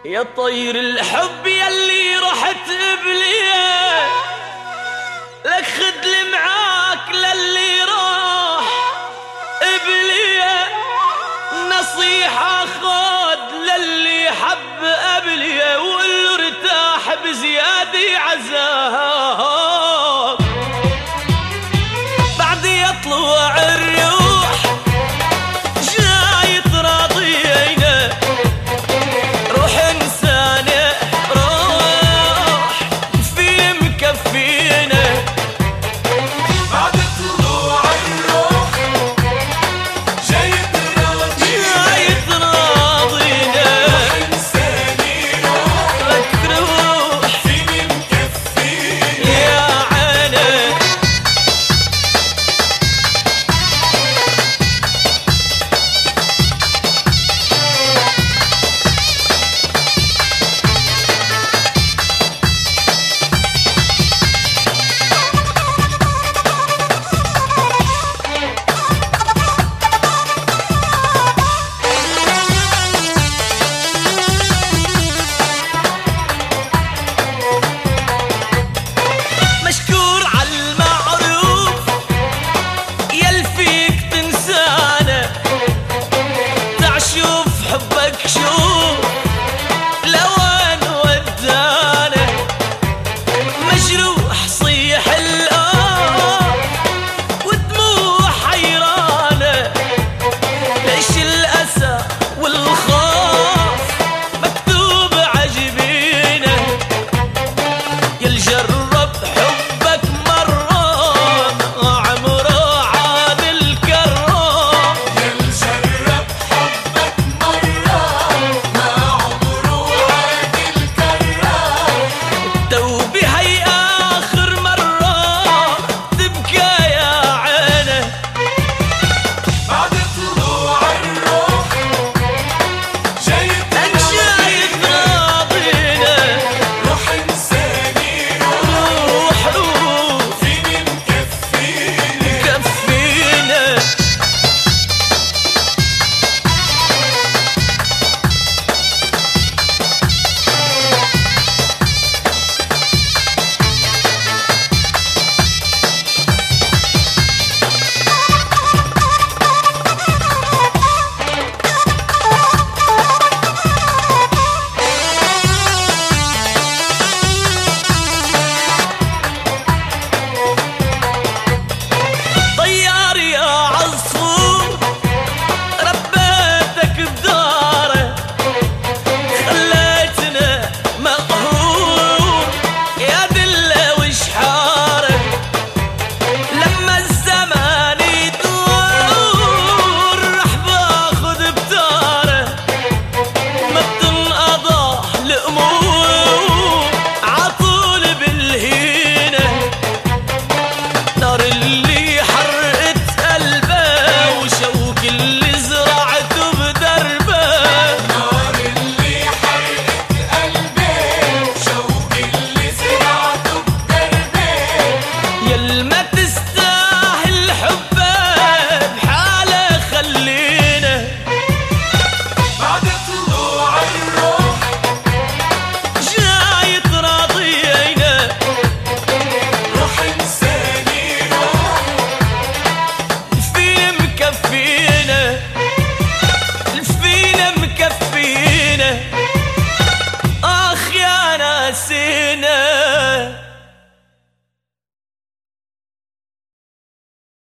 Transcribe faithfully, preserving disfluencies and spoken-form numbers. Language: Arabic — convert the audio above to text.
يا طير الحب يلي رحت بليه، لك خدلي معاك للي راح بليه، نصيحة خد للي حب قبليه، واللي ارتاح بزيادة عذاب. بعد يطلع الروح جاي تراضينا، روح انسانه روح في مكفينا. بعد طلوع الروح جاي تراضينا، جاي تراضينا، روح انساني روح لك روح فيني مكفينا. يا عيني. مشكور عالمعروف يلفيك تنسانا، تعال شوف حبك شوف لوين ودانا. مجروح صيح الآه ودموع حيرانة، ليش الأسى والخوف مكتوب عجبينا. يل جرب حبك مرة عمره عاد الكرام، يل جرب حبك مرة ما عمره عاد الكرام. تو